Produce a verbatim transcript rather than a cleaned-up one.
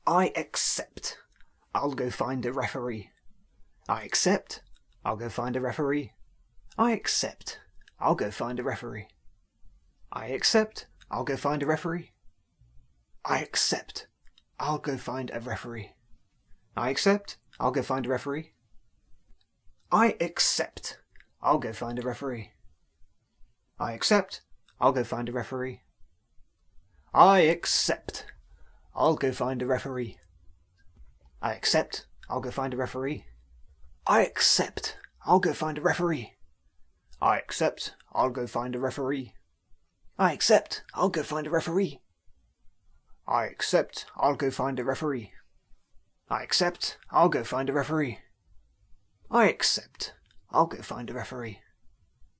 I accept. I'll go find a referee. I accept. I'll go find a referee. I accept. I'll go find a referee. I accept. I'll go find a referee. I accept. I'll go find a referee. I accept. I'll go find a referee. I accept. I'll go find a referee. I accept. I'll go find a referee. I accept. I'll go find a referee. I accept. I'll go find a referee. I accept. I'll go find a referee. I accept. I'll go find a referee. I accept. I'll go find a referee. I accept. I'll go find a referee. I accept. I'll go find a referee. I accept. I'll go find a referee.